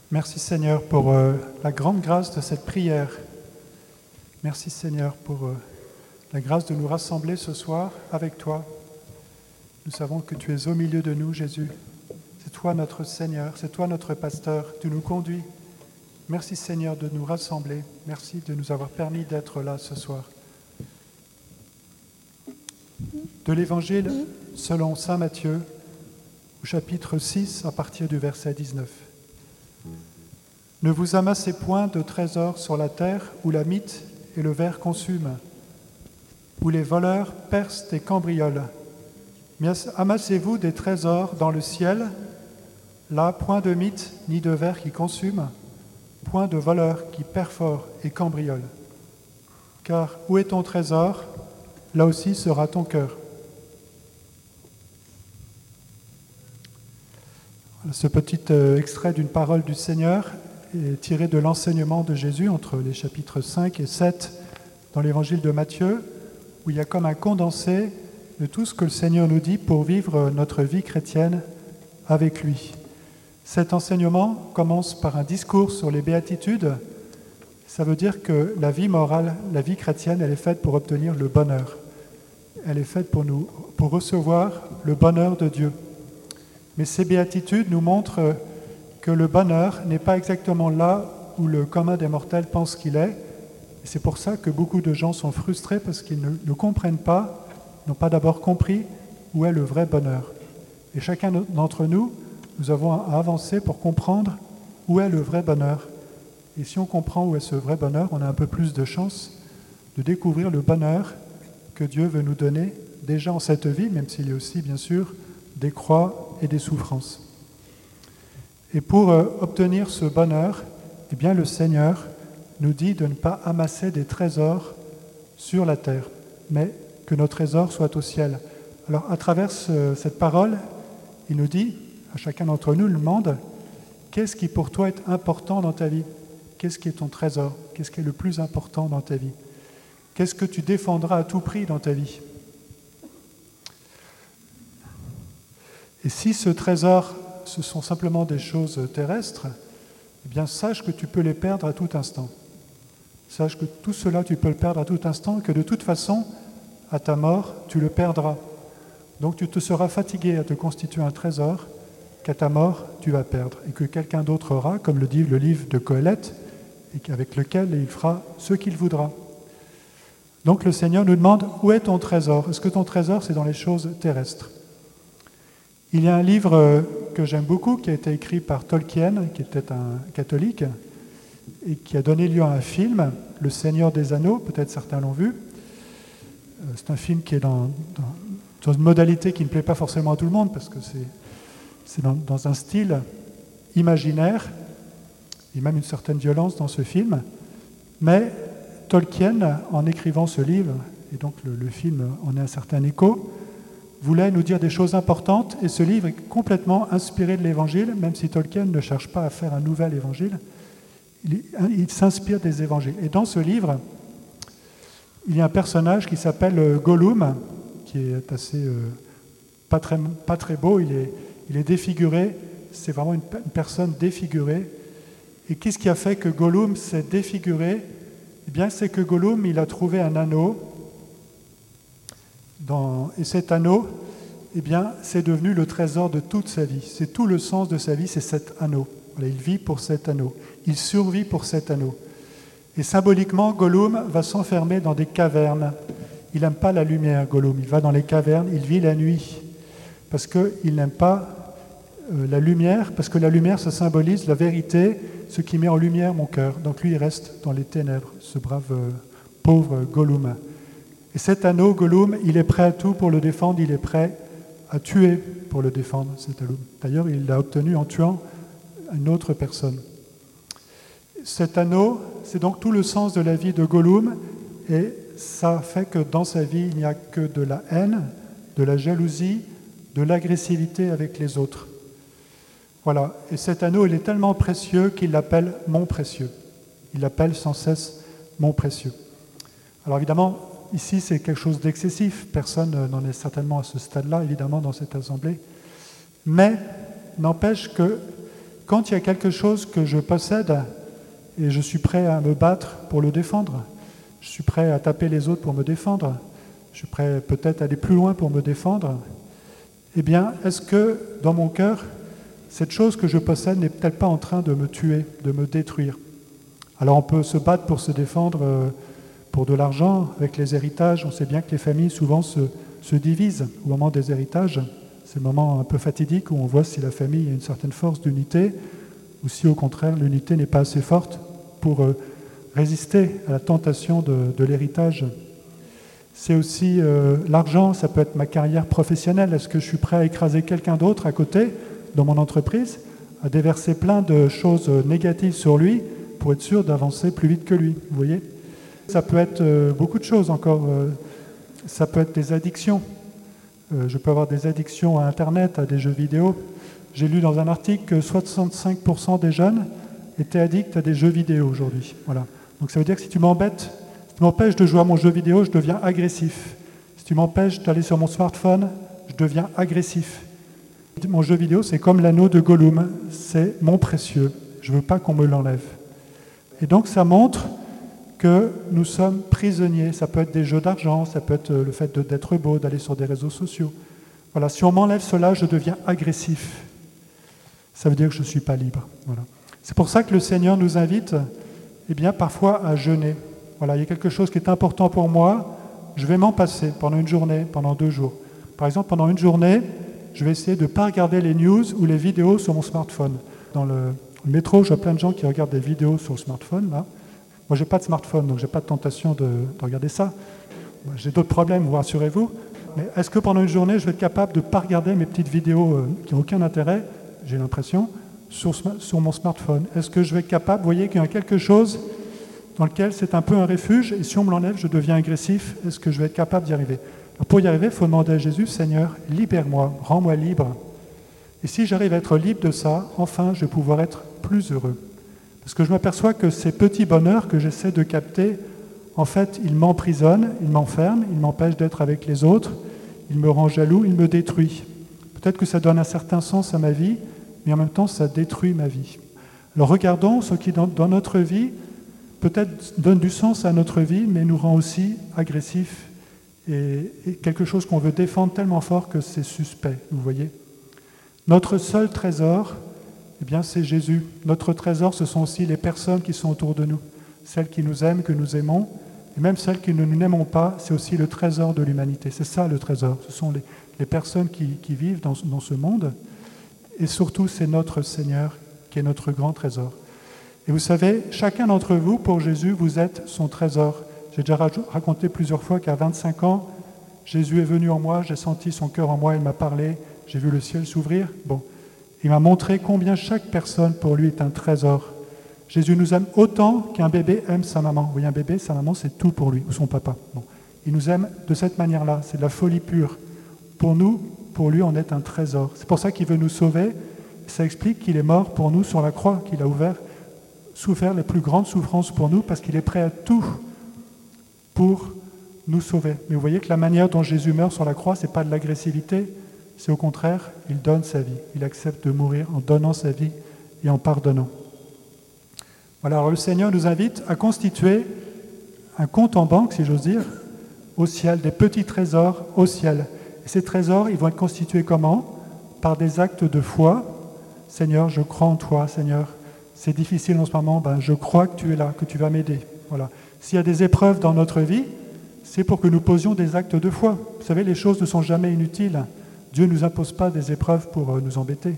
Merci Seigneur pour la grande grâce de cette prière. Merci Seigneur pour la grâce de nous rassembler ce soir avec toi. Nous savons que tu es au milieu de nous, Jésus. C'est toi notre Seigneur, c'est toi notre pasteur. Tu nous conduis. Merci Seigneur de nous rassembler. Merci de nous avoir permis d'être là ce soir. De l'Évangile selon saint Matthieu, au chapitre 6, à partir du verset 19. Ne vous amassez point de trésors sur la terre où la mythe et le ver consument, où les voleurs percent et cambriolent. Mais amassez-vous des trésors dans le ciel, là point de mythe ni de ver qui consument, point de voleurs qui perforent et cambriolent. Car où est ton trésor, là aussi sera ton cœur. Ce petit extrait d'une parole du Seigneur est tiré de l'enseignement de Jésus entre les chapitres 5 et 7 dans l'évangile de Matthieu, où il y a comme un condensé de tout ce que le Seigneur nous dit pour vivre notre vie chrétienne avec lui. Cet enseignement commence par un discours sur les béatitudes. Ça veut dire que la vie morale, la vie chrétienne, elle est faite pour obtenir le bonheur. Elle est faite pour recevoir le bonheur de Dieu. Mais ces béatitudes nous montrent que le bonheur n'est pas exactement là où le commun des mortels pense qu'il est. Et c'est pour ça que beaucoup de gens sont frustrés parce qu'ils ne comprennent pas, n'ont pas d'abord compris où est le vrai bonheur. Et chacun d'entre nous, nous avons à avancer pour comprendre où est le vrai bonheur. Et si on comprend où est ce vrai bonheur, on a un peu plus de chance de découvrir le bonheur que Dieu veut nous donner déjà en cette vie, même s'il y a aussi, bien sûr, des croix et des souffrances. Et pour obtenir ce bonheur, eh bien, le Seigneur nous dit de ne pas amasser des trésors sur la terre, mais que nos trésors soient au ciel. Alors, à travers cette parole, il nous dit, à chacun d'entre nous, il nous demande, qu'est-ce qui pour toi est important dans ta vie? Qu'est-ce qui est ton trésor? Qu'est-ce qui est le plus important dans ta vie? Qu'est-ce que tu défendras à tout prix dans ta vie? Et si ce trésor, ce sont simplement des choses terrestres, eh bien sache que tu peux les perdre à tout instant. Sache que tout cela, tu peux le perdre à tout instant, que de toute façon, à ta mort, tu le perdras. Donc tu te seras fatigué à te constituer un trésor qu'à ta mort, tu vas perdre, et que quelqu'un d'autre aura, comme le dit le livre de Qoéleth, et avec lequel il fera ce qu'il voudra. Donc le Seigneur nous demande, où est ton trésor? Est-ce que ton trésor, c'est dans les choses terrestres? Il y a un livre que j'aime beaucoup, qui a été écrit par Tolkien, qui était un catholique, et qui a donné lieu à un film, Le Seigneur des Anneaux, peut-être certains l'ont vu. C'est un film qui est dans une modalité qui ne plaît pas forcément à tout le monde, parce que c'est dans un style imaginaire, il y a même une certaine violence dans ce film, mais Tolkien, en écrivant ce livre, et donc le film en est un certain écho, voulait nous dire des choses importantes, et ce livre est complètement inspiré de l'Évangile, même si Tolkien ne cherche pas à faire un nouvel Évangile, il s'inspire des Évangiles. Et dans ce livre, il y a un personnage qui s'appelle Gollum, qui est assez pas très beau, il est défiguré, c'est vraiment une personne défigurée. Et qu'est-ce qui a fait que Gollum s'est défiguré? Eh bien, c'est que Gollum, il a trouvé un anneau, et cet anneau, eh bien, c'est devenu le trésor de toute sa vie. C'est tout le sens de sa vie, c'est cet anneau. Voilà, il vit pour cet anneau. Il survit pour cet anneau. Et symboliquement, Gollum va s'enfermer dans des cavernes. Il n'aime pas la lumière, Gollum. Il va dans les cavernes, il vit la nuit. Parce qu'il n'aime pas la lumière, parce que la lumière, ça symbolise la vérité, ce qui met en lumière mon cœur. Donc lui, il reste dans les ténèbres, ce brave pauvre Gollum. Et cet anneau, Gollum, il est prêt à tout pour le défendre, il est prêt à tuer pour le défendre, cet anneau. D'ailleurs, il l'a obtenu en tuant une autre personne. Cet anneau, c'est donc tout le sens de la vie de Gollum, et ça fait que dans sa vie, il n'y a que de la haine, de la jalousie, de l'agressivité avec les autres. Voilà, et cet anneau, il est tellement précieux qu'il l'appelle « mon précieux ». Il l'appelle sans cesse « mon précieux ». Alors évidemment, ici, c'est quelque chose d'excessif. Personne n'en est certainement à ce stade-là, évidemment, dans cette assemblée. Mais n'empêche que quand il y a quelque chose que je possède et je suis prêt à me battre pour le défendre, je suis prêt à taper les autres pour me défendre, je suis prêt peut-être à aller plus loin pour me défendre, eh bien, est-ce que dans mon cœur, cette chose que je possède n'est peut-être pas en train de me tuer, de me détruire? Alors on peut se battre pour se défendre pour de l'argent, avec les héritages. On sait bien que les familles souvent se divisent au moment des héritages. C'est le moment un peu fatidique où on voit si la famille a une certaine force d'unité ou si au contraire l'unité n'est pas assez forte pour résister à la tentation de l'héritage. C'est aussi l'argent, ça peut être ma carrière professionnelle. Est-ce que je suis prêt à écraser quelqu'un d'autre à côté dans mon entreprise, à déverser plein de choses négatives sur lui pour être sûr d'avancer plus vite que lui, vous voyez? Ça peut être beaucoup de choses encore. Ça peut être des addictions. Je peux avoir des addictions à Internet, à des jeux vidéo. J'ai lu dans un article que 65% des jeunes étaient addicts à des jeux vidéo aujourd'hui. Voilà. Donc ça veut dire que si tu m'embêtes, si tu m'empêches de jouer à mon jeu vidéo, je deviens agressif. Si tu m'empêches d'aller sur mon smartphone, je deviens agressif. Mon jeu vidéo, c'est comme l'anneau de Gollum. C'est mon précieux. Je ne veux pas qu'on me l'enlève. Et donc ça montre que nous sommes prisonniers. Ça peut être des jeux d'argent, ça peut être le fait d'être beau, d'aller sur des réseaux sociaux. Voilà, si on m'enlève cela, je deviens agressif. Ça veut dire que je ne suis pas libre. Voilà. C'est pour ça que le Seigneur nous invite, eh bien, parfois à jeûner. Voilà, il y a quelque chose qui est important pour moi, je vais m'en passer pendant une journée, pendant 2 jours. Par exemple, pendant une journée, je vais essayer de ne pas regarder les news ou les vidéos sur mon smartphone. Dans le métro, je vois plein de gens qui regardent des vidéos sur le smartphone, là. Moi, je n'ai pas de smartphone, donc je n'ai pas de tentation de regarder ça. Moi, j'ai d'autres problèmes, vous rassurez-vous. Mais est-ce que pendant une journée, je vais être capable de ne pas regarder mes petites vidéos qui n'ont aucun intérêt, j'ai l'impression, sur mon smartphone? Est-ce que je vais être capable, vous voyez qu'il y a quelque chose dans lequel c'est un peu un refuge, et si on me l'enlève, je deviens agressif. Est-ce que je vais être capable d'y arriver? Alors, pour y arriver, il faut demander à Jésus, Seigneur, libère-moi, rends-moi libre. Et si j'arrive à être libre de ça, enfin, je vais pouvoir être plus heureux. Parce que je m'aperçois que ces petits bonheurs que j'essaie de capter, en fait, ils m'emprisonnent, ils m'enferment, ils m'empêchent d'être avec les autres, ils me rendent jaloux, ils me détruisent. Peut-être que ça donne un certain sens à ma vie, mais en même temps, ça détruit ma vie. Alors regardons ce qui, dans notre vie, peut-être donne du sens à notre vie, mais nous rend aussi agressifs et quelque chose qu'on veut défendre tellement fort que c'est suspect, vous voyez. Notre seul trésor, eh bien, c'est Jésus. Notre trésor, ce sont aussi les personnes qui sont autour de nous. Celles qui nous aiment, que nous aimons, et même celles qui ne nous n'aimons pas, c'est aussi le trésor de l'humanité. C'est ça le trésor. Ce sont les personnes qui vivent dans ce monde. Et surtout, c'est notre Seigneur qui est notre grand trésor. Et vous savez, chacun d'entre vous, pour Jésus, vous êtes son trésor. J'ai déjà raconté plusieurs fois qu'à 25 ans, Jésus est venu en moi, j'ai senti son cœur en moi, il m'a parlé, j'ai vu le ciel s'ouvrir. Bon. Il m'a montré combien chaque personne pour lui est un trésor. Jésus nous aime autant qu'un bébé aime sa maman. Vous voyez, un bébé, sa maman, c'est tout pour lui, ou son papa. Bon. Il nous aime de cette manière-là, c'est de la folie pure. Pour nous, pour lui, on est un trésor. C'est pour ça qu'il veut nous sauver. Ça explique qu'il est mort pour nous sur la croix, qu'il a souffert les plus grandes souffrances pour nous, parce qu'il est prêt à tout pour nous sauver. Mais vous voyez que la manière dont Jésus meurt sur la croix, ce n'est pas de l'agressivité, c'est au contraire, il donne sa vie. Il accepte de mourir en donnant sa vie et en pardonnant. Voilà, alors le Seigneur nous invite à constituer un compte en banque, si j'ose dire, au ciel, des petits trésors au ciel. Et ces trésors, ils vont être constitués comment? Par des actes de foi. Seigneur, je crois en toi, Seigneur. C'est difficile en ce moment, je crois que tu es là, que tu vas m'aider. Voilà. S'il y a des épreuves dans notre vie, c'est pour que nous posions des actes de foi. Vous savez, les choses ne sont jamais inutiles. Dieu ne nous impose pas des épreuves pour nous embêter.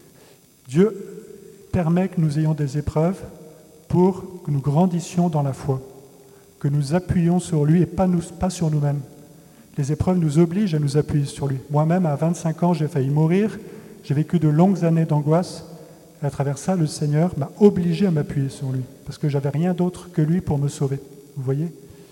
Dieu permet que nous ayons des épreuves pour que nous grandissions dans la foi, que nous appuyions sur lui et pas sur nous-mêmes. Les épreuves nous obligent à nous appuyer sur lui. Moi-même, à 25 ans, j'ai failli mourir. J'ai vécu de longues années d'angoisse. Et à travers ça, le Seigneur m'a obligé à m'appuyer sur lui, parce que je n'avais rien d'autre que lui pour me sauver. Vous voyez?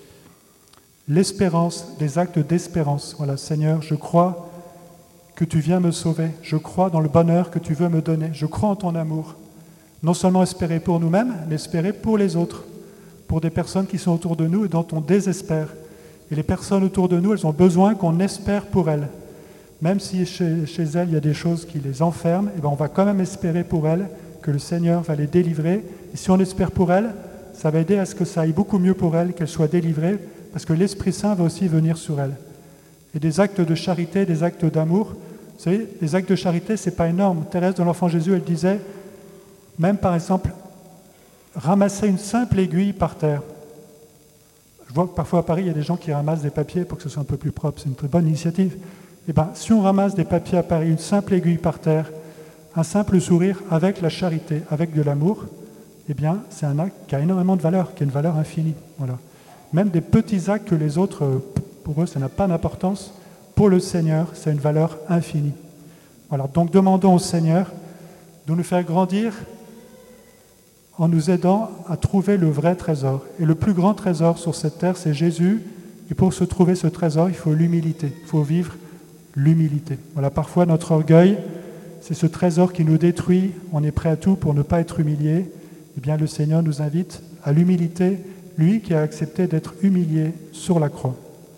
L'espérance, des actes d'espérance. Voilà, Seigneur, je crois que tu viens me sauver. Je crois dans le bonheur que tu veux me donner. Je crois en ton amour. Non seulement espérer pour nous-mêmes, mais espérer pour les autres, pour des personnes qui sont autour de nous et dont on désespère. Et les personnes autour de nous, elles ont besoin qu'on espère pour elles. Même si chez elles, il y a des choses qui les enferment, on va quand même espérer pour elles que le Seigneur va les délivrer. Et si on espère pour elles, ça va aider à ce que ça aille beaucoup mieux pour elles, qu'elles soient délivrées, parce que l'Esprit Saint va aussi venir sur elles. Et des actes de charité, des actes d'amour, vous savez, les actes de charité, c'est pas énorme. Thérèse de l'Enfant Jésus, elle disait, même par exemple, ramasser une simple aiguille par terre. Je vois que parfois à Paris, il y a des gens qui ramassent des papiers pour que ce soit un peu plus propre. C'est une très bonne initiative. Eh bien, si on ramasse des papiers à Paris, une simple aiguille par terre, un simple sourire avec la charité, avec de l'amour, eh bien, c'est un acte qui a énormément de valeur, qui a une valeur infinie. Voilà. Même des petits actes que les autres, pour eux, ça n'a pas d'importance. Pour le Seigneur, c'est une valeur infinie. Voilà. Donc, demandons au Seigneur de nous faire grandir en nous aidant à trouver le vrai trésor. Et le plus grand trésor sur cette terre, c'est Jésus. Et pour se trouver ce trésor, il faut l'humilité. Il faut vivre l'humilité. Voilà, parfois notre orgueil, c'est ce trésor qui nous détruit. On est prêt à tout pour ne pas être humilié. Eh bien, le Seigneur nous invite à l'humilité, lui qui a accepté d'être humilié sur la croix.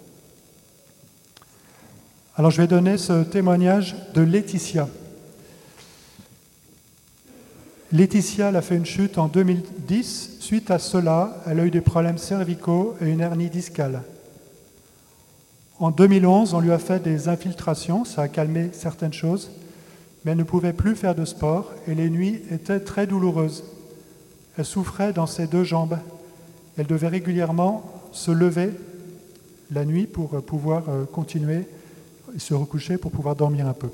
Alors, je vais donner ce témoignage de Laetitia. Laetitia, elle a fait une chute en 2010. Suite à cela, elle a eu des problèmes cervicaux et une hernie discale. En 2011, on lui a fait des infiltrations, ça a calmé certaines choses, mais elle ne pouvait plus faire de sport et les nuits étaient très douloureuses. Elle souffrait dans ses deux jambes. Elle devait régulièrement se lever la nuit pour pouvoir continuer et se recoucher pour pouvoir dormir un peu.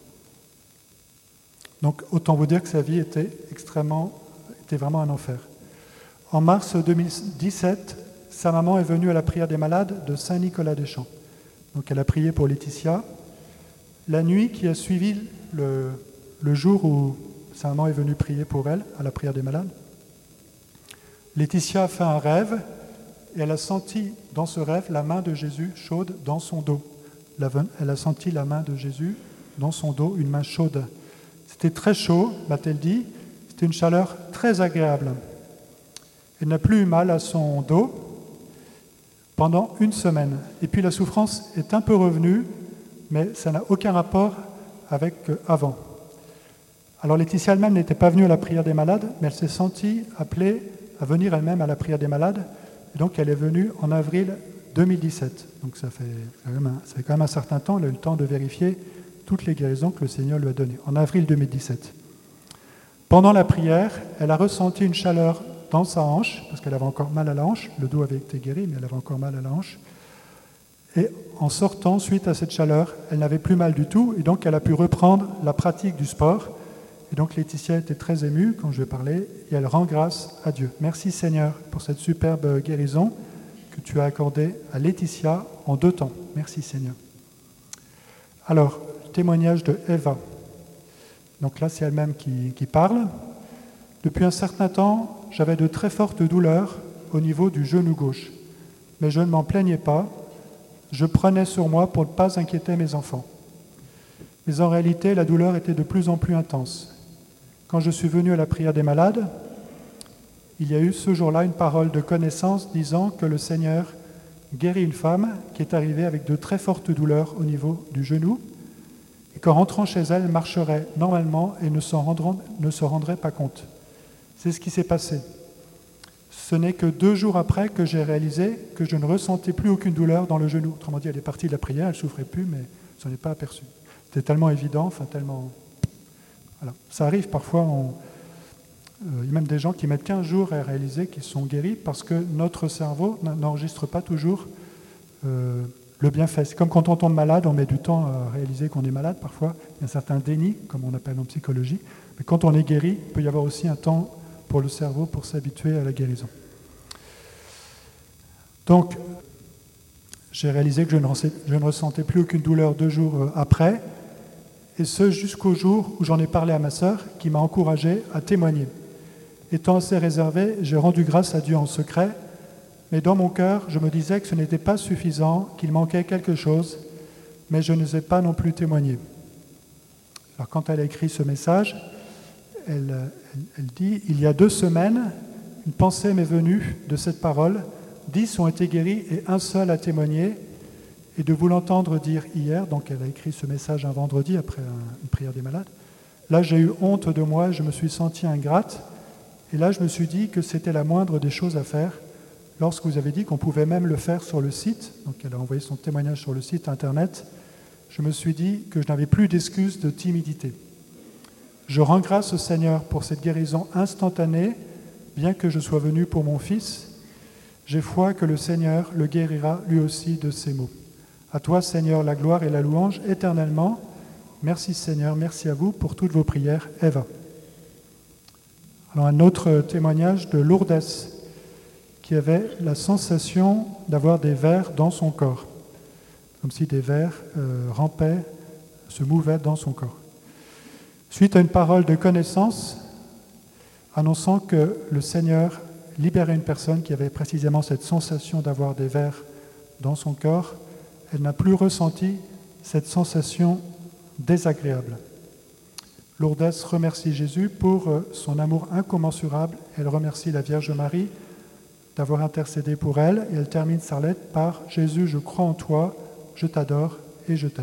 Donc, autant vous dire que sa vie était vraiment un enfer. En mars 2017, sa maman est venue à la prière des malades de Saint-Nicolas-des-Champs. Donc, elle a prié pour Laetitia. La nuit qui a suivi le jour où sa maman est venue prier pour elle, à la prière des malades, Laetitia a fait un rêve et elle a senti dans ce rêve la main de Jésus chaude dans son dos. Elle a senti la main de Jésus dans son dos, une main chaude. C'était très chaud, m'a-t-elle dit. C'était une chaleur très agréable. Elle n'a plus eu mal à son dos pendant une semaine. Et puis la souffrance est un peu revenue, mais ça n'a aucun rapport avec avant. Alors Laetitia elle-même n'était pas venue à la prière des malades, mais elle s'est sentie appelée à venir elle-même à la prière des malades. Et donc elle est venue en avril 2017. Donc ça fait quand même un certain temps, elle a eu le temps de vérifier toutes les guérisons que le Seigneur lui a données, en avril 2017. Pendant la prière, elle a ressenti une chaleur dans sa hanche, parce qu'elle avait encore mal à la hanche, le dos avait été guéri, mais elle avait encore mal à la hanche. Et en sortant, suite à cette chaleur, elle n'avait plus mal du tout, et donc elle a pu reprendre la pratique du sport. Et donc Laetitia était très émue quand je lui ai parlé, et elle rend grâce à Dieu. Merci Seigneur pour cette superbe guérison que tu as accordée à Laetitia en 2 temps. Merci Seigneur. Alors, témoignage de Eva. Donc là, c'est elle-même qui parle. Depuis un certain temps, j'avais de très fortes douleurs au niveau du genou gauche. Mais je ne m'en plaignais pas. Je prenais sur moi pour ne pas inquiéter mes enfants. Mais en réalité, la douleur était de plus en plus intense. Quand je suis venu à la prière des malades, il y a eu ce jour-là une parole de connaissance disant que le Seigneur guérit une femme qui est arrivée avec de très fortes douleurs au niveau du genou et qu'en rentrant chez elle, elle marcherait normalement et ne se rendrait pas compte. C'est ce qui s'est passé. Ce n'est que 2 jours après que j'ai réalisé que je ne ressentais plus aucune douleur dans le genou. Autrement dit, elle est partie de la prière, elle ne souffrait plus, mais je n'en ai pas aperçu. C'était tellement évident, tellement... Voilà. Ça arrive parfois, il y a même des gens qui mettent 15 jours à réaliser qu'ils sont guéris parce que notre cerveau n'enregistre pas toujours le bienfait. C'est comme quand on tombe malade, on met du temps à réaliser qu'on est malade parfois. Il y a un certain déni, comme on appelle en psychologie. Mais quand on est guéri, il peut y avoir aussi un temps pour le cerveau pour s'habituer à la guérison. Donc, j'ai réalisé que je ne ressentais plus aucune douleur 2 jours après, et ce jusqu'au jour où j'en ai parlé à ma sœur, qui m'a encouragé à témoigner. Étant assez réservé, j'ai rendu grâce à Dieu en secret, mais dans mon cœur, je me disais que ce n'était pas suffisant, qu'il manquait quelque chose, mais je n'osais pas non plus témoigner. Alors quand elle a écrit ce message, elle dit « Il y a 2 semaines, une pensée m'est venue de cette parole. 10 ont été guéris et 1 seul a témoigné. Et de vous l'entendre dire hier, donc elle a écrit ce message un vendredi après une prière des malades, Là, j'ai eu honte de moi, je me suis sentie ingrate. Et là, je me suis dit que c'était la moindre des choses à faire. Lorsque vous avez dit qu'on pouvait même le faire sur le site, donc elle a envoyé son témoignage sur le site internet, je me suis dit que je n'avais plus d'excuses de timidité. Je rends grâce au Seigneur pour cette guérison instantanée, bien que je sois venu pour mon fils. J'ai foi que le Seigneur le guérira lui aussi de ses maux. À toi, Seigneur, la gloire et la louange éternellement. Merci Seigneur, merci à vous pour toutes vos prières. Eva. Alors un autre témoignage de Lourdes, qui avait la sensation d'avoir des vers dans son corps, comme si des vers rampaient, se mouvaient dans son corps. Suite à une parole de connaissance, annonçant que le Seigneur libérait une personne qui avait précisément cette sensation d'avoir des vers dans son corps, elle n'a plus ressenti cette sensation désagréable. Lourdes remercie Jésus pour son amour incommensurable. Elle remercie la Vierge Marie d'avoir intercédé pour elle, et elle termine sa lettre par « Jésus, je crois en toi, je t'adore et je t'aime ».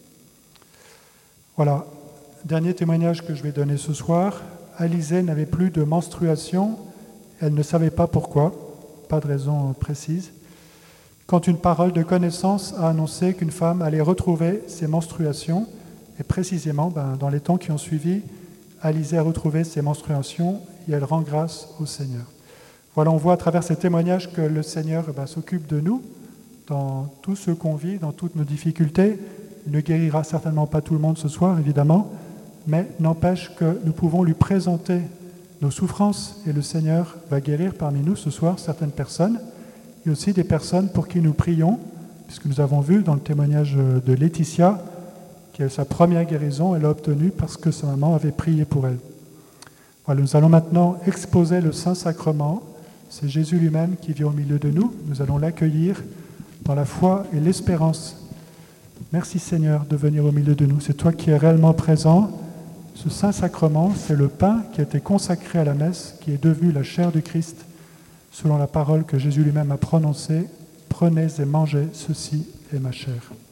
Voilà, dernier témoignage que je vais donner ce soir. Alizée n'avait plus de menstruation, elle ne savait pas pourquoi, pas de raison précise, quand une parole de connaissance a annoncé qu'une femme allait retrouver ses menstruations, et précisément, dans les temps qui ont suivi, Alizée a retrouvé ses menstruations et elle rend grâce au Seigneur. Voilà, on voit à travers ces témoignages que le Seigneur s'occupe de nous dans tout ce qu'on vit, dans toutes nos difficultés. Il ne guérira certainement pas tout le monde ce soir, évidemment, mais n'empêche que nous pouvons lui présenter nos souffrances et le Seigneur va guérir parmi nous ce soir certaines personnes et aussi des personnes pour qui nous prions, puisque nous avons vu dans le témoignage de Laetitia que sa première guérison, elle l'a obtenue parce que sa maman avait prié pour elle. Voilà, nous allons maintenant exposer le Saint-Sacrement. C'est Jésus lui-même qui vit au milieu de nous. Nous allons l'accueillir dans la foi et l'espérance. Merci Seigneur de venir au milieu de nous. C'est toi qui es réellement présent. Ce Saint-Sacrement, c'est le pain qui a été consacré à la messe, qui est devenu la chair du Christ, selon la parole que Jésus lui-même a prononcée. Prenez et mangez, ceci est ma chair.